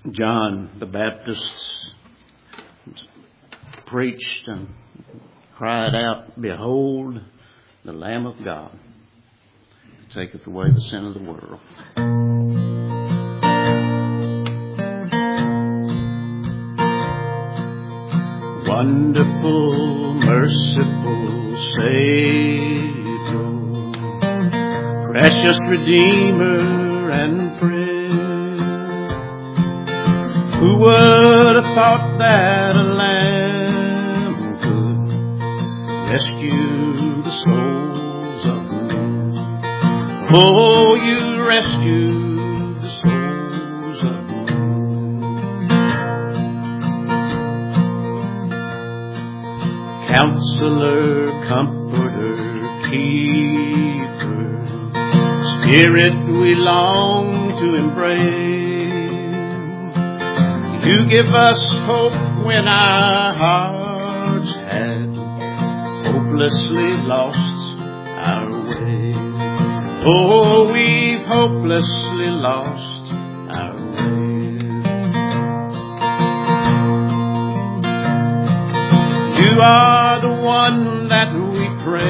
John the Baptist preached and cried out, "Behold, the Lamb of God, who taketh away the sin of the world." Wonderful, merciful Savior, precious Redeemer and friend, who would have thought that a lamb could rescue the souls of men? Oh, you rescued the souls of men. Counselor, Comforter, Keeper, Spirit we long to embrace. You give us hope when our hearts had hopelessly lost our way. Oh, we've hopelessly lost our way. You are the one that we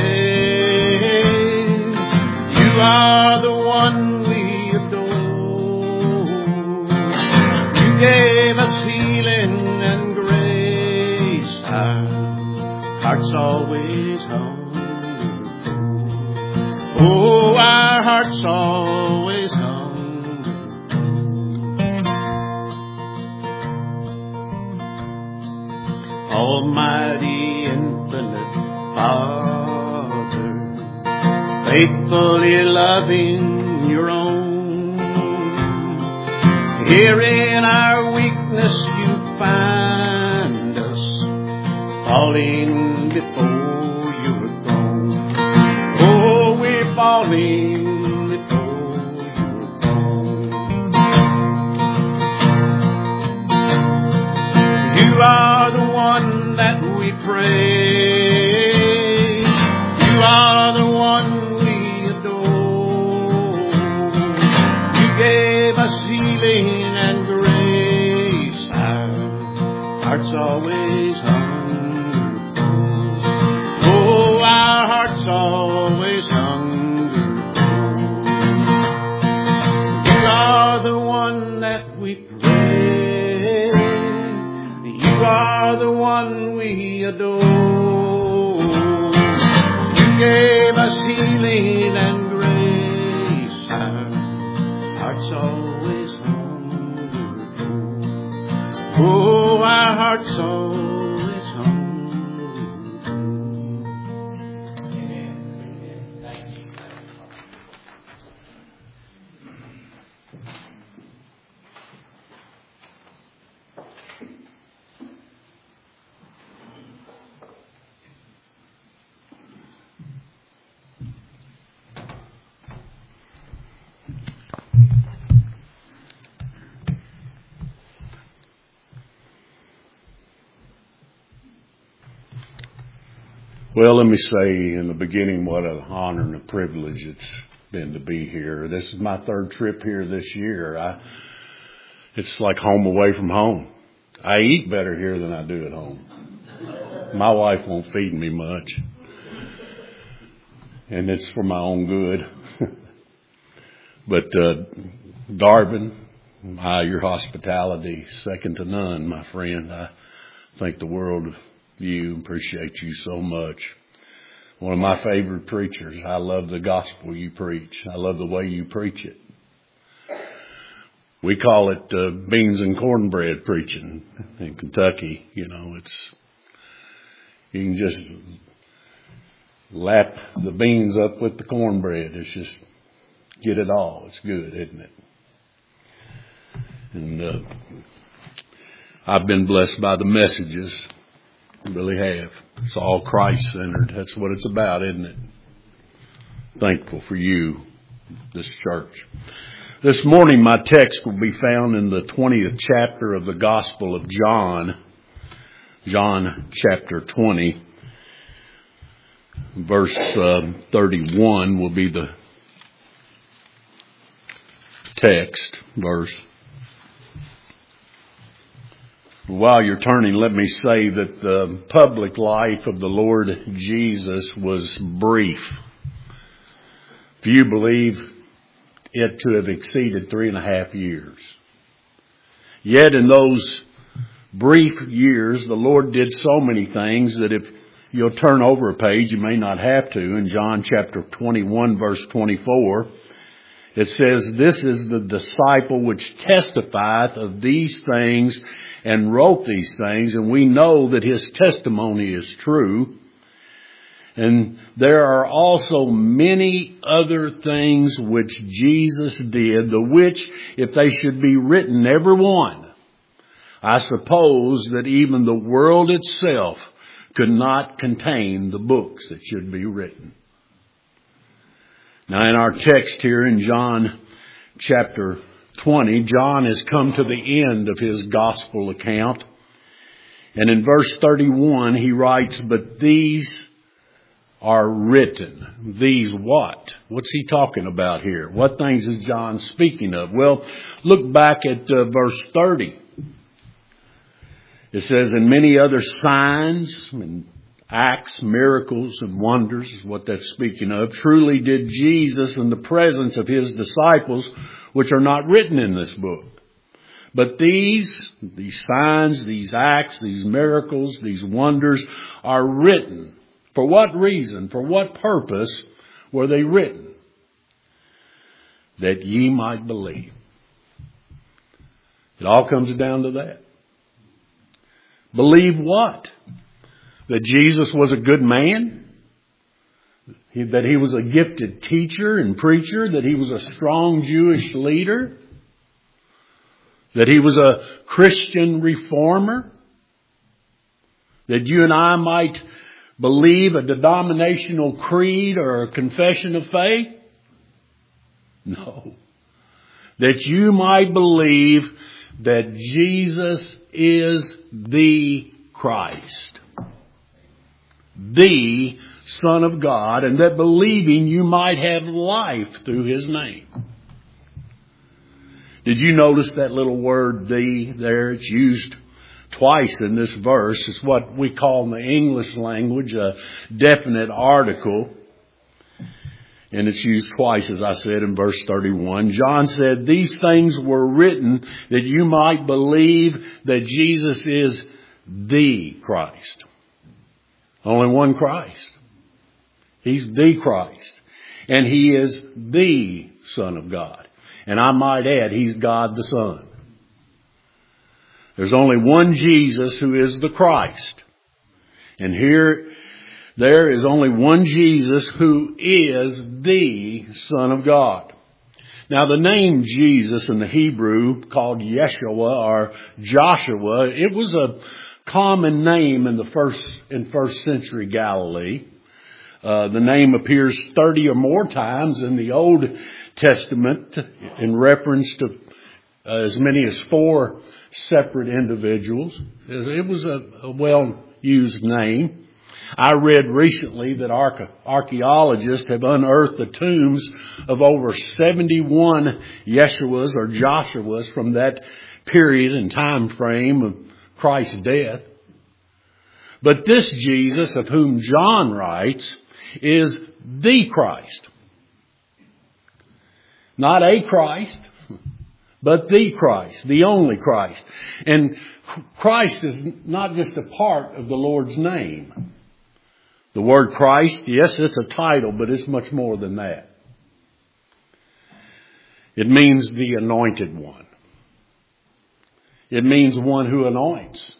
praise. You are the one we adore. You gave us healing and grace. Our hearts always hunger for. Oh, our hearts always hunger. Almighty, infinite Father, faithfully loving your own. Here in our weakness you find us, falling before your throne. Oh, we're falling before your throne. You are the one that we praise. You are the one we adore. You gave us healing and grace. Our hearts always hunger for. Oh, our hearts always hunger for. You are the one that we praise. You are the one we adore. You gave us healing and grace. Our hearts always hunger for. Oh, our hearts always hunger for. Well, let me say in the beginning what an honor and a privilege it's been to be here. This is my third trip here this year. It's like home away from home. I eat better here than I do at home. My wife won't feed me much. And it's for my own good. But Darvin, your hospitality, second to none, my friend. I thank the world of you. Appreciate you so much. One of my favorite preachers. I love the gospel you preach. I love the way you preach it. We call it beans and cornbread preaching in Kentucky. You know, you can just lap the beans up with the cornbread. It's just get it all. It's good, isn't it? And I've been blessed by the messages. I really have. It's all Christ-centered. That's what it's about, isn't it? Thankful for you, this church. This morning, my text will be found in the 20th chapter of the Gospel of John. John chapter 20. Verse 31 will be the text verse. While you're turning, let me say that the public life of the Lord Jesus was brief. Few believe it to have exceeded 3.5 years. Yet in those brief years, the Lord did so many things that if you'll turn over a page, you may not have to. In John chapter 21, verse 24, it says, "This is the disciple which testifieth of these things and wrote these things, and we know that his testimony is true. And there are also many other things which Jesus did, the which, if they should be written, every one, I suppose that even the world itself could not contain the books that should be written." Now in our text here in John chapter 20, John has come to the end of his gospel account. And in verse 31 he writes, "But these are written." These what? What's he talking about here? What things is John speaking of? Well, look back at verse 30. It says, "And many other signs and acts, miracles, and wonders," is what that's speaking of, "truly did Jesus in the presence of his disciples, which are not written in this book. But these signs, these acts, these miracles, these wonders are written." For what reason? For what purpose were they written? "That ye might believe." It all comes down to that. Believe what? That Jesus was a good man? That he was a gifted teacher and preacher? That he was a strong Jewish leader? That he was a Christian reformer? That you and I might believe a denominational creed or a confession of faith? No. That you might believe that Jesus is the Christ, the Son of God, and that believing you might have life through his name. Did you notice that little word "the" there? It's used twice in this verse. It's what we call in the English language a definite article. And it's used twice, as I said, in verse 31. John said, "These things were written that you might believe that Jesus is the Christ." Only one Christ. He's the Christ. And he is the Son of God. And I might add, he's God the Son. There's only one Jesus who is the Christ. And there is only one Jesus who is the Son of God. Now the name Jesus in the Hebrew, called Yeshua or Joshua, it was a common name in first century Galilee. The name appears 30 or more times in the Old Testament in reference to as many as 4 separate individuals. It was a well-used name. I read recently that archaeologists have unearthed the tombs of over 71 Yeshuas or Joshuas from that period and time frame of Christ's death. But this Jesus of whom John writes is the Christ. Not a Christ, but the Christ, the only Christ. And Christ is not just a part of the Lord's name. The word Christ, yes, it's a title, but it's much more than that. It means the anointed one. It means one who anoints.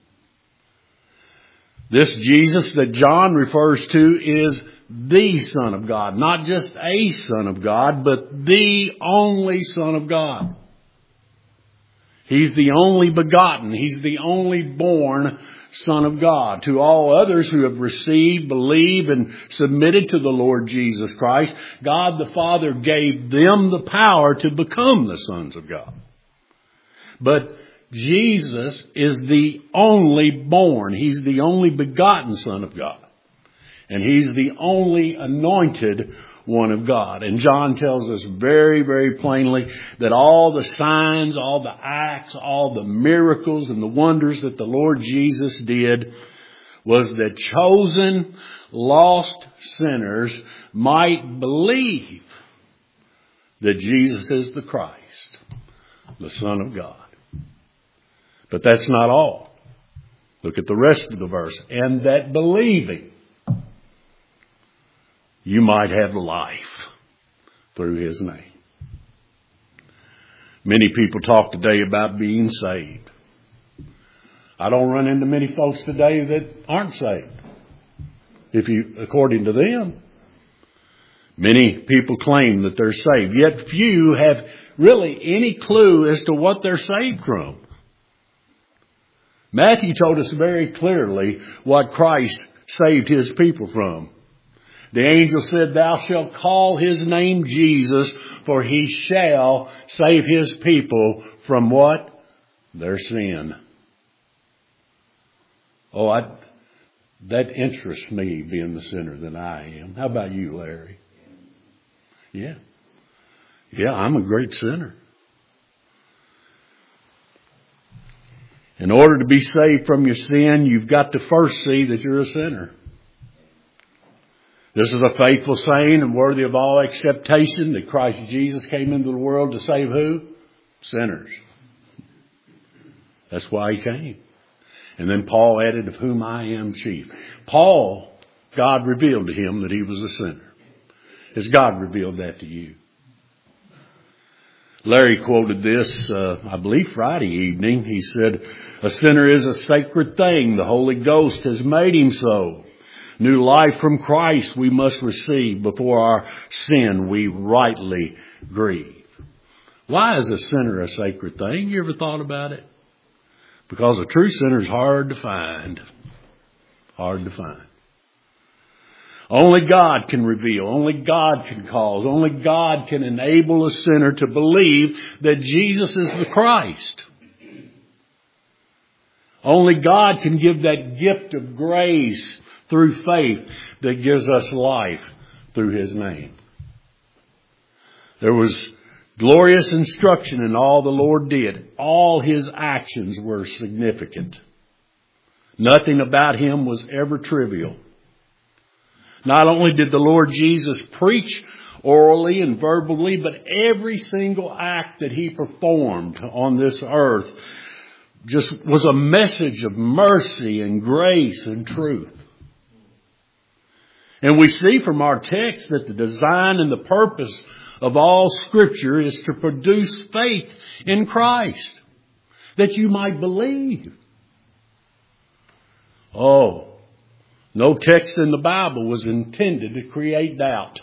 This Jesus that John refers to is the Son of God. Not just a Son of God, but the only Son of God. He's the only begotten. He's the only born Son of God. To all others who have received, believed, and submitted to the Lord Jesus Christ, God the Father gave them the power to become the sons of God. But Jesus is the only born. He's the only begotten Son of God. And He's the only anointed one of God. And John tells us very, very plainly that all the signs, all the acts, all the miracles and the wonders that the Lord Jesus did was that chosen, lost sinners might believe that Jesus is the Christ, the Son of God. But that's not all. Look at the rest of the verse. And that believing, you might have life through His name. Many people talk today about being saved. I don't run into many folks today that aren't saved. According to them, many people claim that they're saved, yet few have really any clue as to what they're saved from. Matthew told us very clearly what Christ saved His people from. The angel said, "Thou shalt call His name Jesus, for He shall save His people from" what? Their sin. Oh, that interests me, being the sinner that I am. How about you, Larry? Yeah, I'm a great sinner. In order to be saved from your sin, you've got to first see that you're a sinner. This is a faithful saying and worthy of all acceptation that Christ Jesus came into the world to save who? Sinners. That's why He came. And then Paul added, "of whom I am chief." Paul, God revealed to him that he was a sinner. Has God revealed that to you? Larry quoted this, I believe Friday evening. He said, "A sinner is a sacred thing. The Holy Ghost has made him so. New life from Christ we must receive. Before our sin we rightly grieve." Why is a sinner a sacred thing? You ever thought about it? Because a true sinner is hard to find. Hard to find. Only God can reveal. Only God can cause. Only God can enable a sinner to believe that Jesus is the Christ. Only God can give that gift of grace through faith that gives us life through His name. There was glorious instruction in all the Lord did. All His actions were significant. Nothing about Him was ever trivial. Not only did the Lord Jesus preach orally and verbally, but every single act that He performed on this earth just was a message of mercy and grace and truth. And we see from our text that the design and the purpose of all Scripture is to produce faith in Christ, that you might believe. Oh, no text in the Bible was intended to create doubt.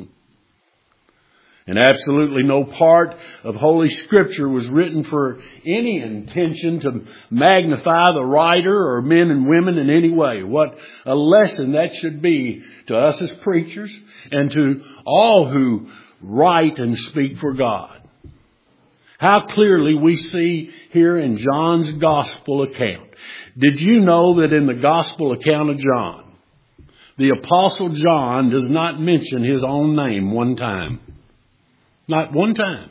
And absolutely no part of Holy Scripture was written for any intention to magnify the writer or men and women in any way. What a lesson that should be to us as preachers and to all who write and speak for God. How clearly we see here in John's Gospel account. Did you know that in the Gospel account of John, the Apostle John does not mention his own name one time? Not one time.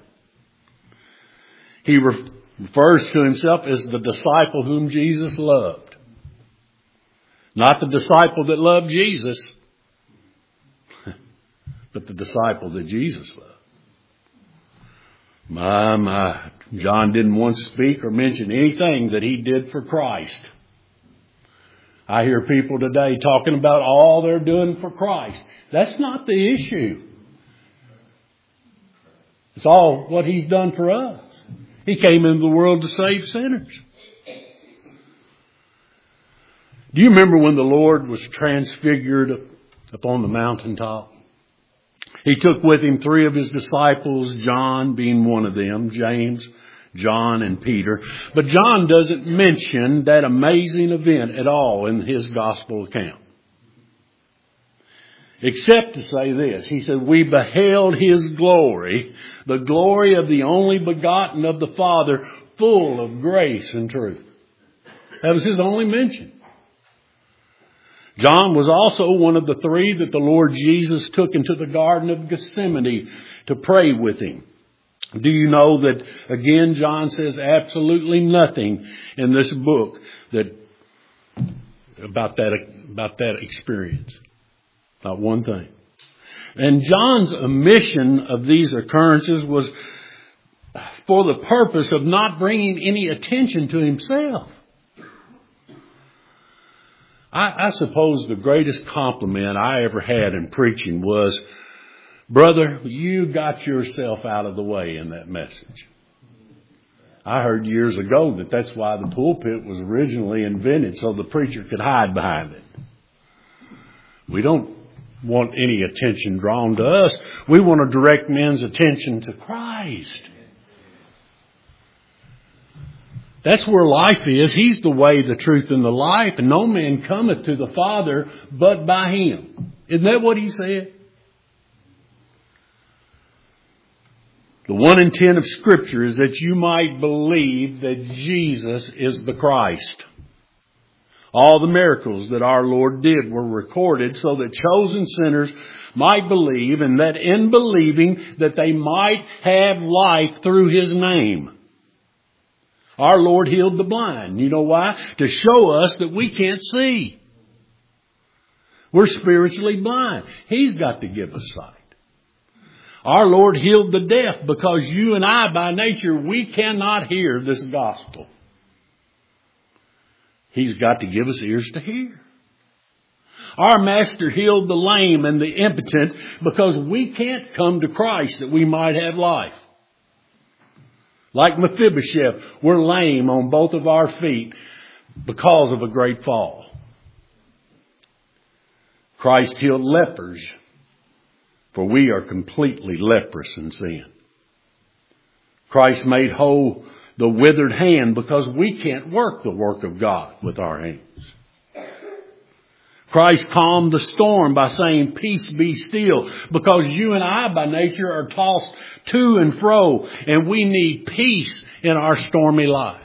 He refers to himself as the disciple whom Jesus loved. Not the disciple that loved Jesus, but the disciple that Jesus loved. My. John didn't once speak or mention anything that he did for Christ. I hear people today talking about all they're doing for Christ. That's not the issue. It's all what He's done for us. He came into the world to save sinners. Do you remember when the Lord was transfigured upon the mountaintop? He took with Him 3 of His disciples, John being one of them, James, John, and Peter. But John doesn't mention that amazing event at all in his Gospel account. Except to say this. He said, "We beheld His glory, the glory of the only begotten of the Father, full of grace and truth." That was His only mention. John was also one of the three that the Lord Jesus took into the Garden of Gethsemane to pray with him. Do you know that, again, John says absolutely nothing in this book about that experience. Not one thing. And John's omission of these occurrences was for the purpose of not bringing any attention to himself. I suppose the greatest compliment I ever had in preaching was, "Brother, you got yourself out of the way in that message." I heard years ago that that's why the pulpit was originally invented, so the preacher could hide behind it. We don't want any attention drawn to us. We want to direct men's attention to Christ. That's where life is. He's the way, the truth, and the life. And no man cometh to the Father but by Him. Isn't that what He said? The one intent of Scripture is that you might believe that Jesus is the Christ. All the miracles that our Lord did were recorded so that chosen sinners might believe, and that in believing that they might have life through His name. Our Lord healed the blind. You know why? To show us that we can't see. We're spiritually blind. He's got to give us sight. Our Lord healed the deaf because you and I, by nature, we cannot hear this gospel. He's got to give us ears to hear. Our Master healed the lame and the impotent because we can't come to Christ that we might have life. Like Mephibosheth, we're lame on both of our feet because of a great fall. Christ healed lepers, for we are completely leprous in sin. Christ made whole the withered hand because we can't work the work of God with our hands. Christ calmed the storm by saying, "Peace, be still," because you and I by nature are tossed to and fro, and we need peace in our stormy lives.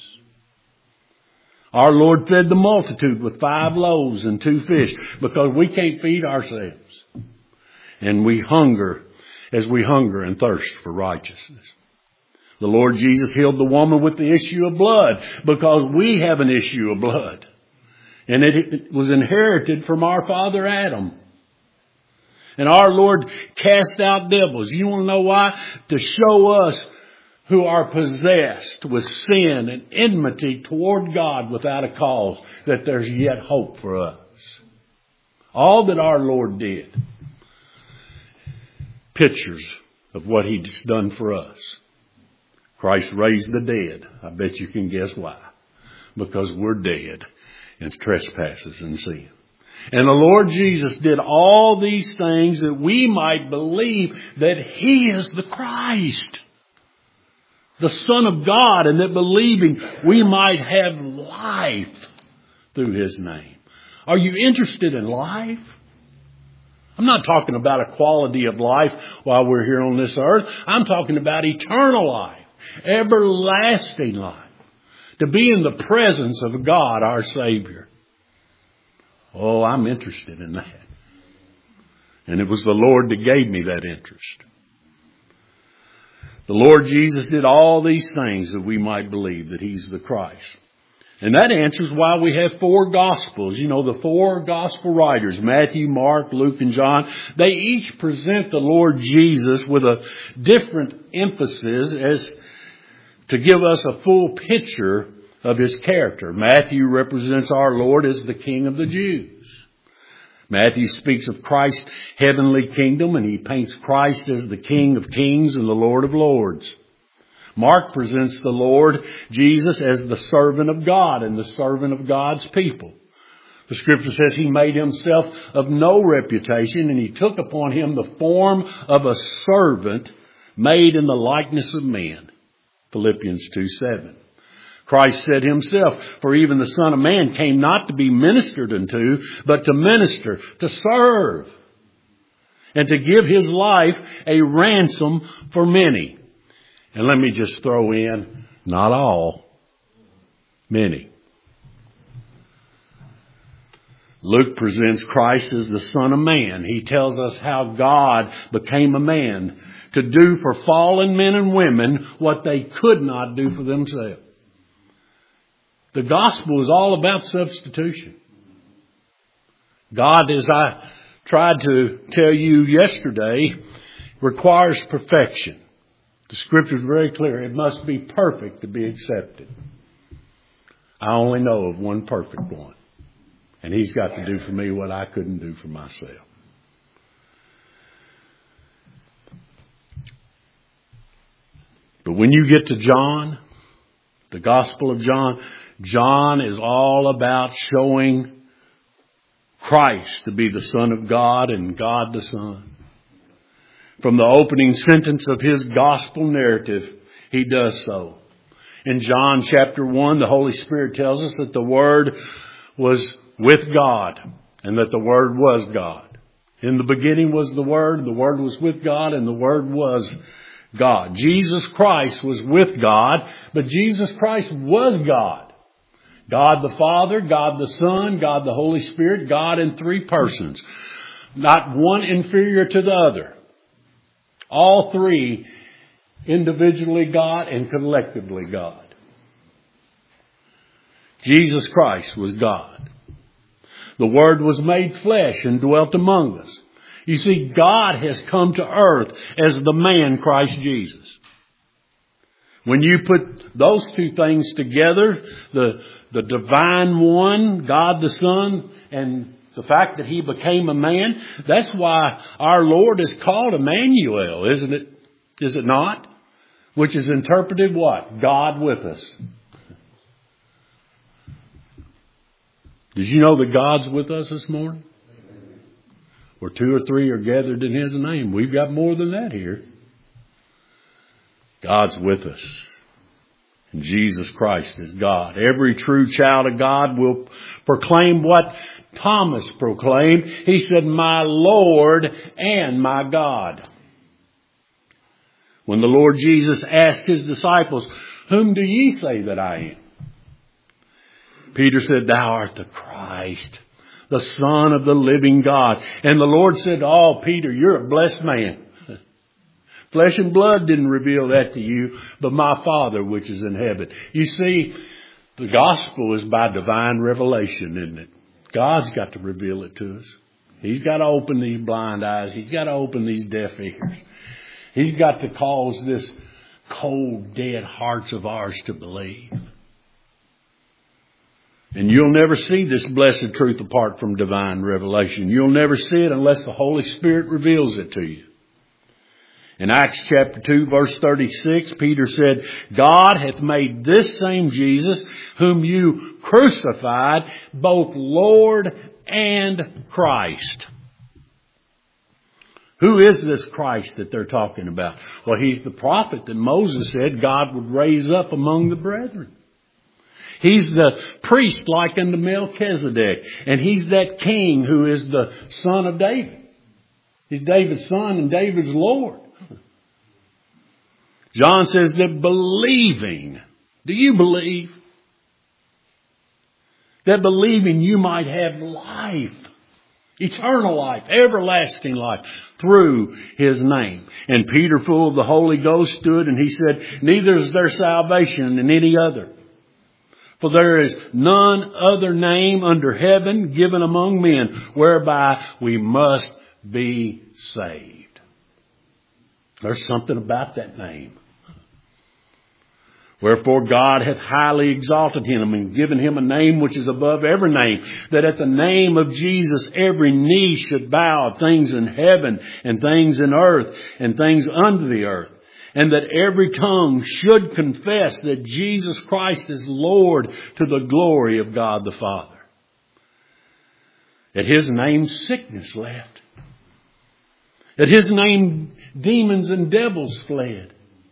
Our Lord fed the multitude with 5 loaves and 2 fish because we can't feed ourselves. And we hunger as we hunger and thirst for righteousness. The Lord Jesus healed the woman with the issue of blood because we have an issue of blood. And it was inherited from our father Adam. And our Lord cast out devils. You want to know why? To show us who are possessed with sin and enmity toward God without a cause that there's yet hope for us. All that our Lord did. Pictures of what He's done for us. Christ raised the dead. I bet you can guess why. Because we're dead in trespasses and sin. And the Lord Jesus did all these things that we might believe that He is the Christ, the Son of God, and that believing we might have life through His name. Are you interested in life? I'm not talking about a quality of life while we're here on this earth. I'm talking about eternal life, everlasting life. To be in the presence of God, our Savior. Oh, I'm interested in that. And it was the Lord that gave me that interest. The Lord Jesus did all these things that we might believe that He's the Christ. And that answers why we have 4 Gospels. You know, the 4 Gospel writers, Matthew, Mark, Luke, and John, they each present the Lord Jesus with a different emphasis as to give us a full picture of His character. Matthew represents our Lord as the King of the Jews. Matthew speaks of Christ's heavenly kingdom, and he paints Christ as the King of kings and the Lord of lords. Mark presents the Lord Jesus as the servant of God and the servant of God's people. The Scripture says He made Himself of no reputation, and He took upon Him the form of a servant made in the likeness of men. Philippians 2:7. Christ said Himself, "For even the Son of Man came not to be ministered unto, but to minister, to serve, and to give His life a ransom for many." And let me just throw in, not all, many. Luke presents Christ as the Son of Man. He tells us how God became a man to do for fallen men and women what they could not do for themselves. The gospel is all about substitution. God, as I tried to tell you yesterday, requires perfection. The Scripture is very clear. It must be perfect to be accepted. I only know of one perfect one. And He's got to do for me what I couldn't do for myself. But when you get to John, the Gospel of John, John is all about showing Christ to be the Son of God and God the Son. From the opening sentence of his Gospel narrative, he does so. In John chapter 1, the Holy Spirit tells us that the Word was with God and that the Word was God. In the beginning was the Word was with God, and the Word was God. Jesus Christ was with God, but Jesus Christ was God. God the Father, God the Son, God the Holy Spirit, God in three persons. Not one inferior to the other. All three individually God and collectively God. Jesus Christ was God. The Word was made flesh and dwelt among us. You see, God has come to earth as the man Christ Jesus. When you put those two things together, the divine one, God the Son, and the fact that He became a man, that's why our Lord is called Emmanuel, isn't it? Is it not? Which is interpreted what? God with us. Did you know that God's with us this morning? Where two or three are gathered in His name. We've got more than that here. God's with us. And Jesus Christ is God. Every true child of God will proclaim what Thomas proclaimed. He said, "My Lord and my God." When the Lord Jesus asked His disciples, "Whom do ye say that I am?" Peter said, "Thou art the Christ, the Son of the living God." And the Lord said, "Oh, Peter, you're a blessed man. Flesh and blood didn't reveal that to you, but my Father which is in heaven." You see, the gospel is by divine revelation, isn't it? God's got to reveal it to us. He's got to open these blind eyes. He's got to open these deaf ears. He's got to cause this cold, dead hearts of ours to believe. And you'll never see this blessed truth apart from divine revelation. You'll never see it unless the Holy Spirit reveals it to you. In Acts chapter 2 verse 36, Peter said, "God hath made this same Jesus, whom you crucified, both Lord and Christ." Who is this Christ that they're talking about? Well, He's the prophet that Moses said God would raise up among the brethren. He's the priest like unto Melchizedek. And He's that king who is the son of David. He's David's son and David's Lord. John says that believing, do you believe? That believing you might have life, eternal life, everlasting life through His name. And Peter, full of the Holy Ghost, stood and he said, "Neither is there salvation in any other. For there is none other name under heaven given among men whereby we must be saved." There's something about that name. "Wherefore God hath highly exalted Him and given Him a name which is above every name, that at the name of Jesus every knee should bow, things in heaven and things in earth and things under the earth. And that every tongue should confess that Jesus Christ is Lord, to the glory of God the Father." At His name sickness left. At His name demons and devils fled.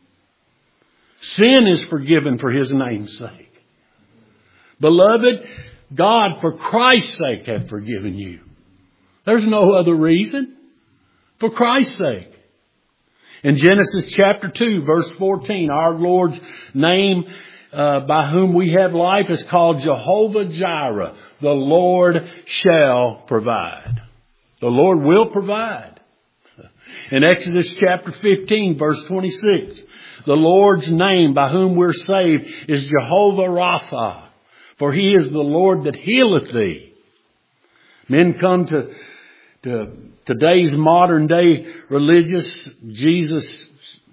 Sin is forgiven for His name's sake. Beloved, God for Christ's sake hath forgiven you. There's no other reason. For Christ's sake. In Genesis chapter 2 verse 14, our Lord's name by whom we have life is called Jehovah Jireh. The Lord shall provide. The Lord will provide. In Exodus chapter 15, verse 26, the Lord's name by whom we're saved is Jehovah Rapha, for He is the Lord that healeth thee. Men come to today's modern day religious, Jesus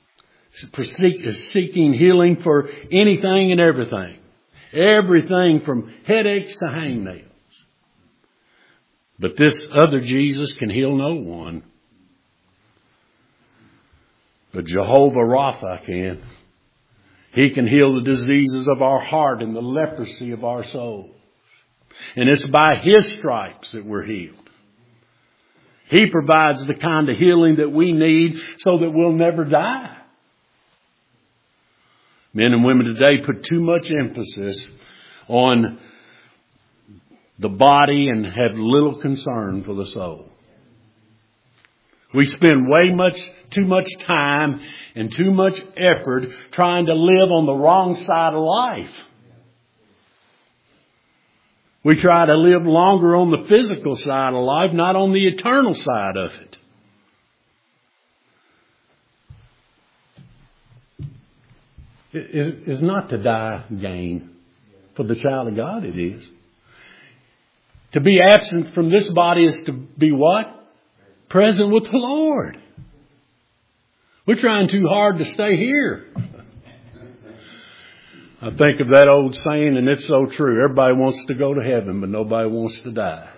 is seeking healing for anything and everything. Everything from headaches to hangnails. But this other Jesus can heal no one. But Jehovah Rapha can. He can heal the diseases of our heart and the leprosy of our soul. And it's by His stripes that we're healed. He provides the kind of healing that we need so that we'll never die. Men and women today put too much emphasis on the body and have little concern for the soul. We spend too much time and too much effort trying to live on the wrong side of life. We try to live longer on the physical side of life, not on the eternal side of it. Is not to die gain. For the child of God it is. To be absent from this body is to be what? Present with the Lord. We're trying too hard to stay here. I think of that old saying, and it's so true. Everybody wants to go to heaven, but nobody wants to die.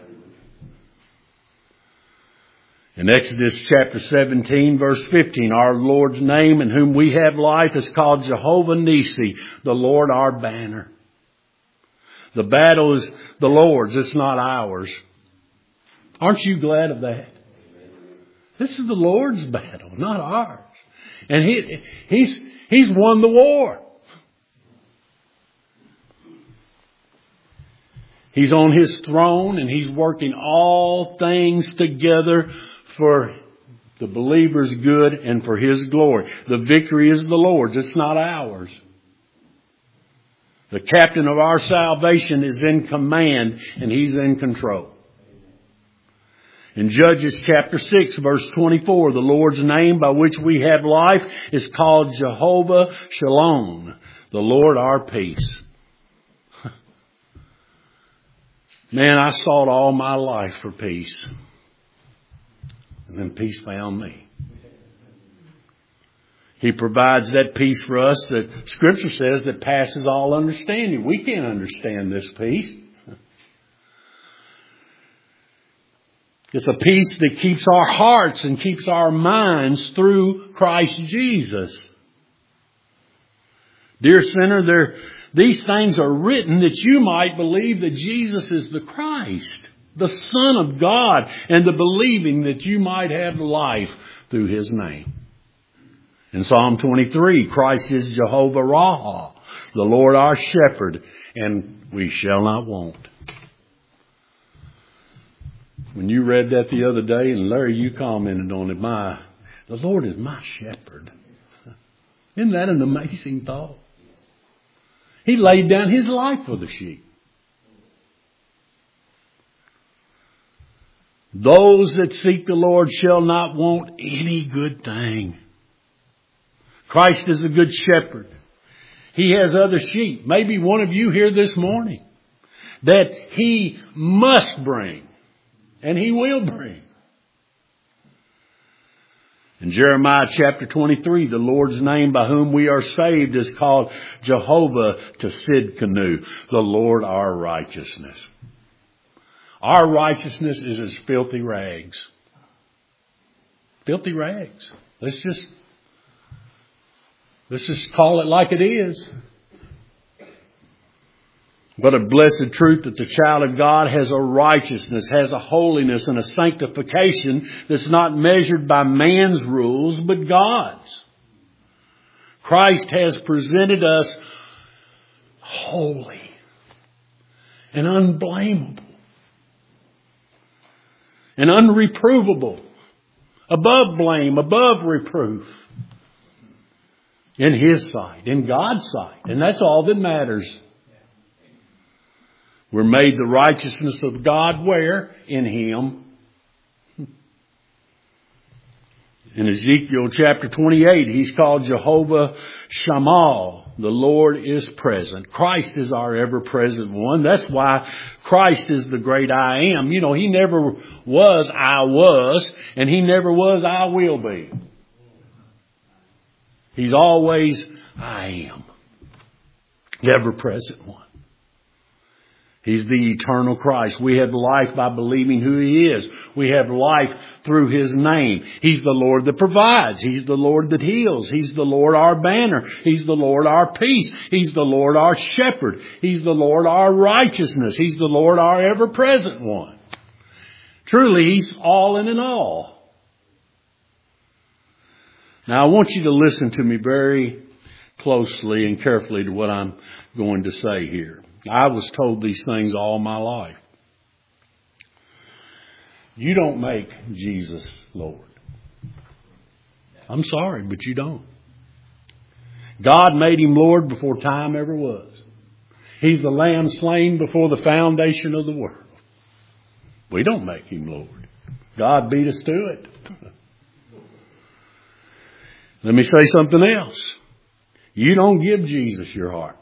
In Exodus chapter 17, verse 15, our Lord's name in whom we have life is called Jehovah Nissi, the Lord our banner. The battle is the Lord's, it's not ours. Aren't you glad of that? This is the Lord's battle, not ours. And He's won the war. He's on His throne and He's working all things together for the believer's good and for His glory. The victory is the Lord's. It's not ours. The captain of our salvation is in command and He's in control. In Judges chapter 6 verse 24, the Lord's name by which we have life is called Jehovah Shalom, the Lord our peace. Man, I sought all my life for peace. And then peace found me. He provides that peace for us that Scripture says that passes all understanding. We can't understand this peace. It's a peace that keeps our hearts and keeps our minds through Christ Jesus. Dear sinner, these things are written that you might believe that Jesus is the Christ, the Son of God, and the believing that you might have life through His name. In Psalm 23, Christ is Jehovah Rapha, the Lord our shepherd, and we shall not want. When you read that the other day, and Larry, you commented on it, the Lord is my shepherd. Isn't that an amazing thought? He laid down His life for the sheep. Those that seek the Lord shall not want any good thing. Christ is a good shepherd. He has other sheep. Maybe one of you here this morning that He must bring. And He will bring. In Jeremiah chapter 23, the Lord's name by whom we are saved is called Jehovah Tsidkenu, the Lord our righteousness. Our righteousness is as filthy rags. Filthy rags. Let's just call it like it is. But a blessed truth that the child of God has a righteousness, has a holiness and a sanctification that's not measured by man's rules, but God's. Christ has presented us holy and unblameable and unreprovable, above blame, above reproof. in His sight, in God's sight. And that's all that matters. We're made the righteousness of God where? In Him. In Ezekiel chapter 28, He's called Jehovah Shammah. The Lord is present. Christ is our ever-present one. That's why Christ is the great I am. You know, He never was I was, and He never was I will be. He's always I am. The ever-present one. He's the eternal Christ. We have life by believing who He is. We have life through His name. He's the Lord that provides. He's the Lord that heals. He's the Lord our banner. He's the Lord our peace. He's the Lord our shepherd. He's the Lord our righteousness. He's the Lord our ever-present one. Truly, He's all in all. Now, I want you to listen to me very closely and carefully to what I'm going to say here. I was told these things all my life. You don't make Jesus Lord. I'm sorry, but you don't. God made Him Lord before time ever was. He's the Lamb slain before the foundation of the world. We don't make Him Lord. God beat us to it. Let me say something else. You don't give Jesus your heart.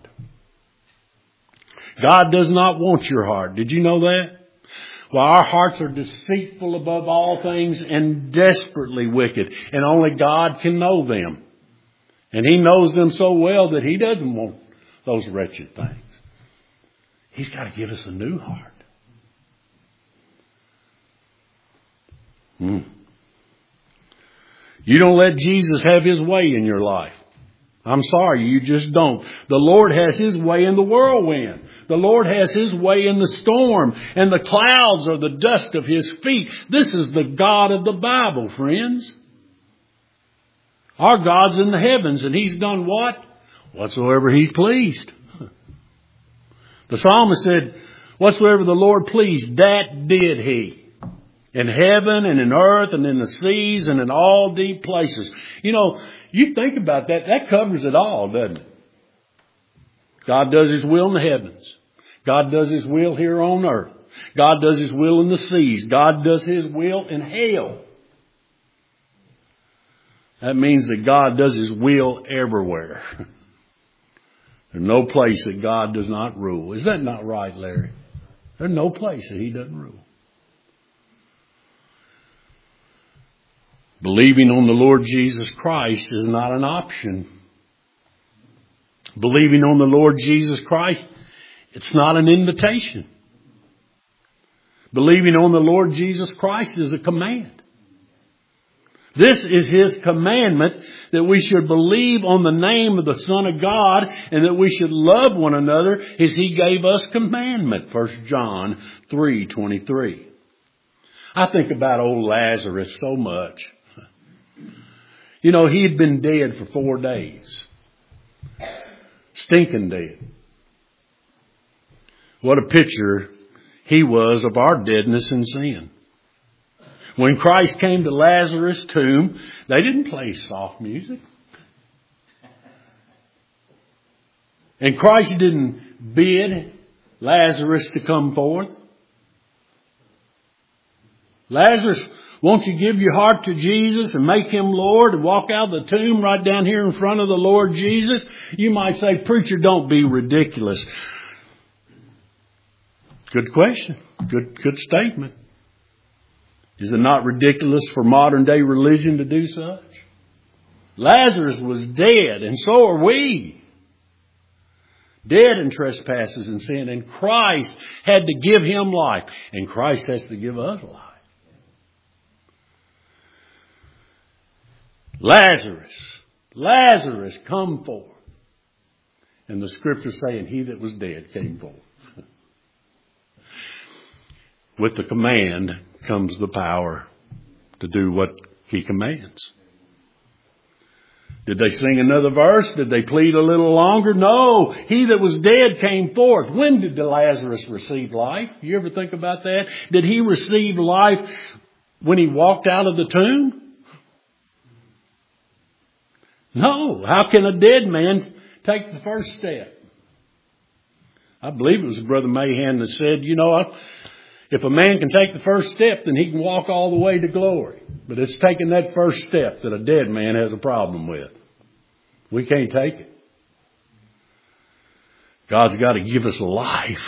God does not want your heart. Did you know that? Well, our hearts are deceitful above all things and desperately wicked. And only God can know them. And He knows them so well that He doesn't want those wretched things. He's got to give us a new heart. You don't let Jesus have His way in your life. I'm sorry, you just don't. The Lord has His way in the whirlwind. The Lord has His way in the storm. And the clouds are the dust of His feet. This is the God of the Bible, friends. Our God's in the heavens, and He's done what? Whatsoever He's pleased. The psalmist said, whatsoever the Lord pleased, that did He. In heaven and in earth and in the seas and in all deep places. You know, you think about that. That covers it all, doesn't it? God does His will in the heavens. God does His will here on earth. God does His will in the seas. God does His will in hell. That means that God does His will everywhere. There's no place that God does not rule. Is that not right, Larry? There's no place that He doesn't rule. Believing on the Lord Jesus Christ is not an option. Believing on the Lord Jesus Christ, it's not an invitation. Believing on the Lord Jesus Christ is a command. This is His commandment, that we should believe on the name of the Son of God and that we should love one another as He gave us commandment. 1 John 3:23. I think about old Lazarus so much. You know, he had been dead for 4 days. Stinking dead. What a picture he was of our deadness and sin. When Christ came to Lazarus' tomb, they didn't play soft music. And Christ didn't bid Lazarus to come forth. Lazarus, won't you give your heart to Jesus and make Him Lord and walk out of the tomb right down here in front of the Lord Jesus? You might say, preacher, don't be ridiculous. Good question. Good statement. Is it not ridiculous for modern day religion to do such? Lazarus was dead, and so are we. Dead in trespasses and sin. And Christ had to give him life. And Christ has to give us life. Lazarus, come forth. And the scripture saying, he that was dead came forth. With the command comes the power to do what He commands. Did they sing another verse? Did they plead a little longer? No. He that was dead came forth. When did Lazarus receive life? You ever think about that? Did he receive life when he walked out of the tomb? No. How can a dead man take the first step? I believe it was Brother Mahan that said, if a man can take the first step, then he can walk all the way to glory. But it's taking that first step that a dead man has a problem with. We can't take it. God's got to give us life.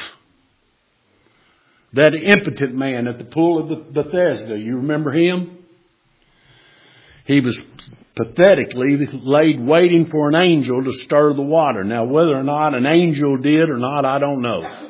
That impotent man at the pool of Bethesda, you remember him? He was pathetically laid waiting for an angel to stir the water. Now, whether or not an angel did or not, I don't know.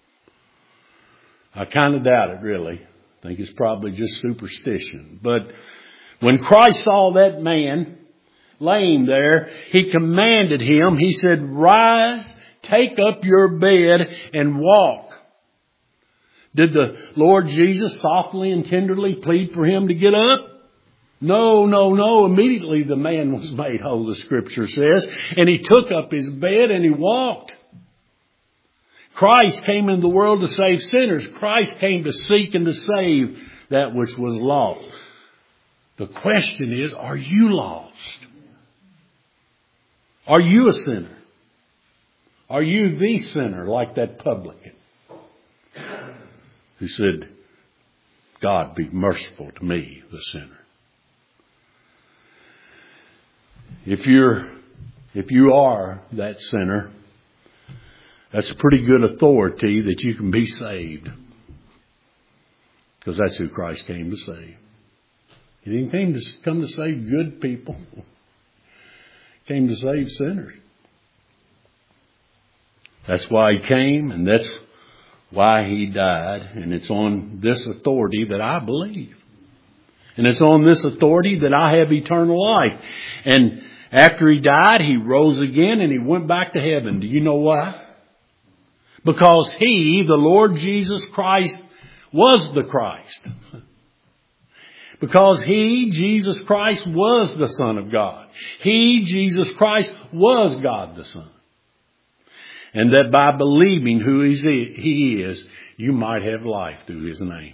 I kind of doubt it, really. I think it's probably just superstition. But when Christ saw that man laying there, He commanded him, He said, "Rise, take up your bed and walk." Did the Lord Jesus softly and tenderly plead for him to get up? No. Immediately the man was made whole, the Scripture says. And he took up his bed and he walked. Christ came into the world to save sinners. Christ came to seek and to save that which was lost. The question is, are you lost? Are you a sinner? Are you the sinner like that publican who said, "God be merciful to me, the sinner"? If you are that sinner, that's a pretty good authority that you can be saved. Because that's who Christ came to save. He didn't come to save good people. He came to save sinners. That's why He came, and that's why He died. And it's on this authority that I believe. And it's on this authority that I have eternal life. And after He died, He rose again and He went back to heaven. Do you know why? Because He, the Lord Jesus Christ, was the Christ. Because He, Jesus Christ, was the Son of God. He, Jesus Christ, was God the Son. And that by believing who He is, you might have life through His name.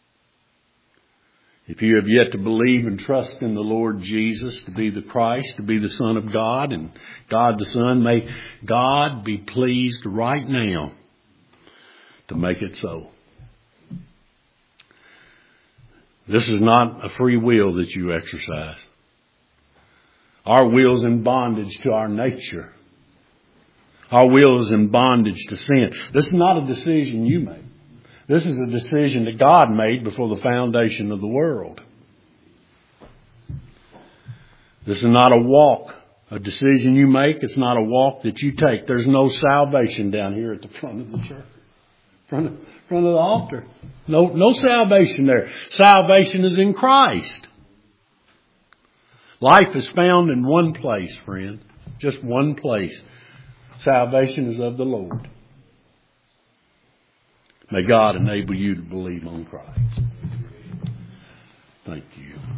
If you have yet to believe and trust in the Lord Jesus to be the Christ, to be the Son of God and God the Son, may God be pleased right now to make it so. This is not a free will that you exercise. Our will is in bondage to our nature. Our will is in bondage to sin. This is not a decision you make. This is a decision that God made before the foundation of the world. This is not a walk, a decision you make. It's not a walk that you take. There's no salvation down here at the front of the church. Front of the altar. No salvation there. Salvation is in Christ. Life is found in one place, friend. Just one place. Salvation is of the Lord. May God enable you to believe on Christ. Thank you.